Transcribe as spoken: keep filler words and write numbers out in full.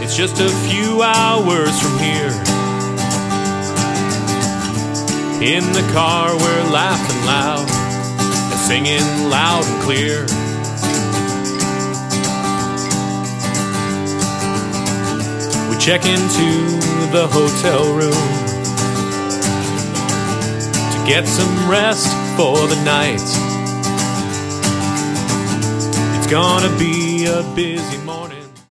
It's just a few hours from here. In the car we're laughing loud and singing loud and clear. We check into the hotel room to get some rest for the night. It's gonna be a busy morning.